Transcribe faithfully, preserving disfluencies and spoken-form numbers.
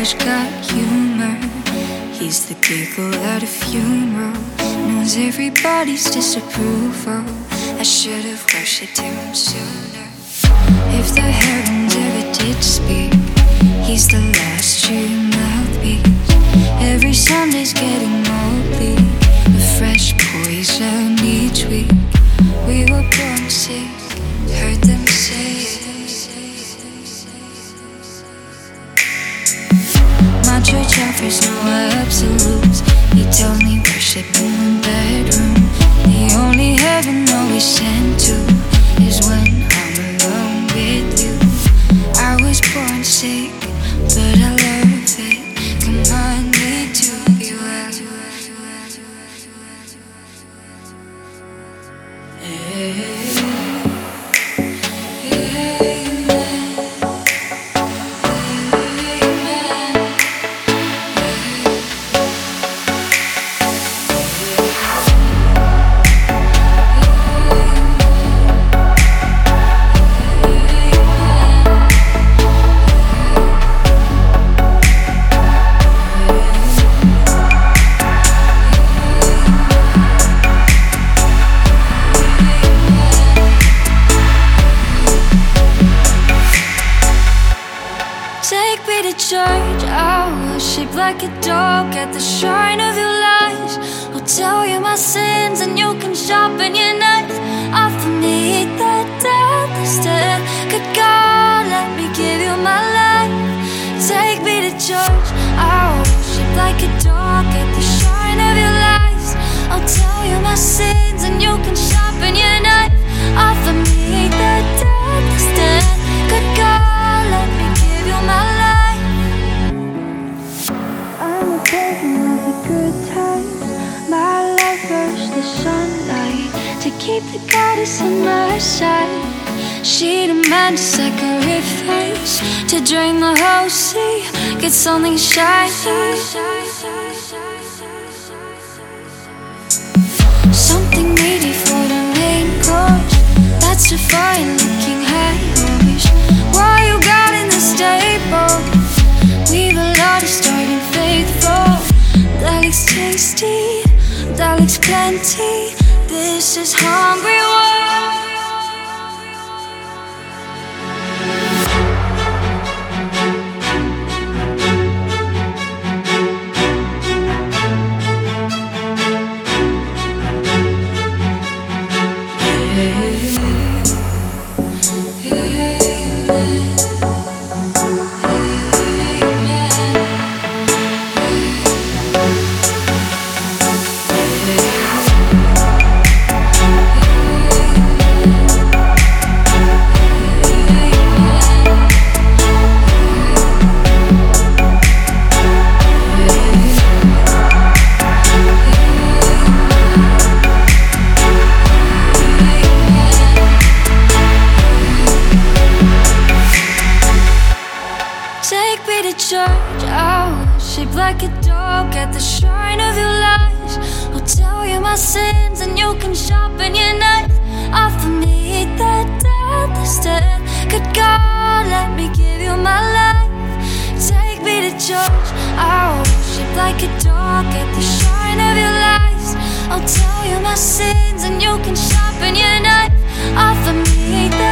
always got humor. He's the giggle at a funeral, knows everybody's disapproval. I should have worshipped him sooner. If the heavens ever did speak, he's the last true mouthpiece. Every Sunday's getting more bleak, a fresh poison each week. We were born sick, heard them say it. My church offers no absolutes. He told me worship in the bedroom. The only heaven always sent to is when I'm alone with you. I was born sick, but I love it. Command me to be well. Hey. Take me to church, I'll worship like a dog at the shrine of your lies. I'll tell you my sins and you can sharpen your knife. Offer me the death instead. Good God, let me give you my life. Take me to church, I'll worship like a dog at the shrine of your lies. I'll tell you my sins and you can sharpen your knife. Offer me the death instead. Good God, let me give you my life. I'm a person of the good times. My lover's the sunlight to keep the goddess on my side. She demands sacrifice to drain the whole sea, get something shiny, something meaty for the main course. That's a fine-looking high horse. Why you got in the stable? We've a lot of starting faithful. That looks tasty, that looks plenty. This is hungry world. Take me to church, I'll worship like a dog at the shrine of your lies. I'll tell you my sins and you can sharpen your knife. Offer me the death instead. Good God, let me give you my life. Take me to church, I'll worship like a dog at the shrine of your lies. I'll tell you my sins and you can sharpen your knife. Offer me the